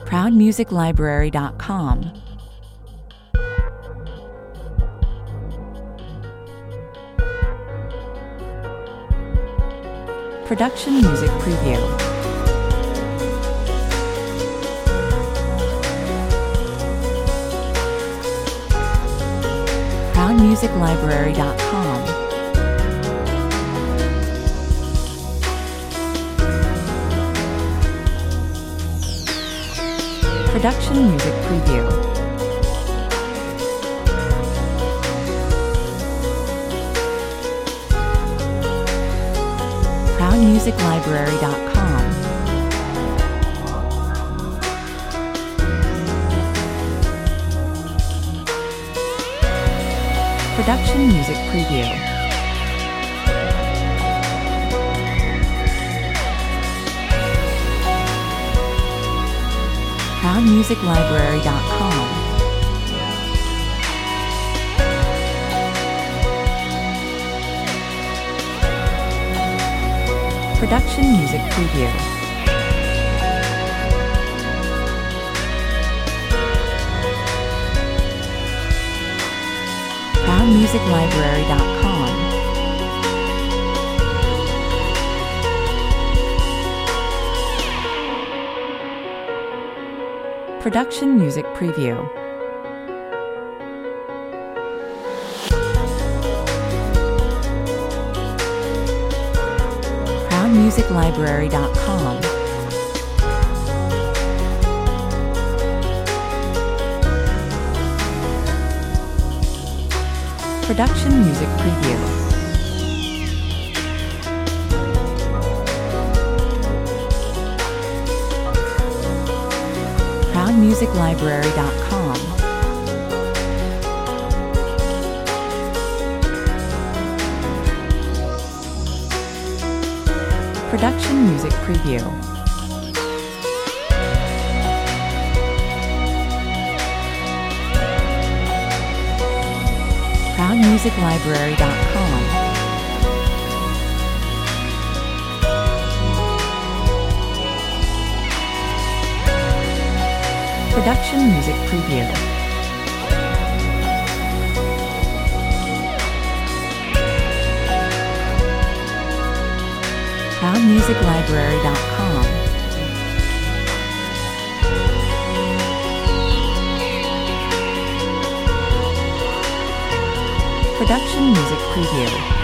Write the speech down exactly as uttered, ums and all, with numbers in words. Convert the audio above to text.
proud music library dot com. Production Music Preview. proud music library dot com. Production Music Preview. proud music library dot com. Production Music Preview. proud music library dot com. Production Music Preview. proud music library dot com. Production Music Preview. proud music library dot com. Production Music Preview. proud music library dot com. Production Music Preview. proud music library dot com. Production Music Preview. proud music library dot com. Production Music Preview.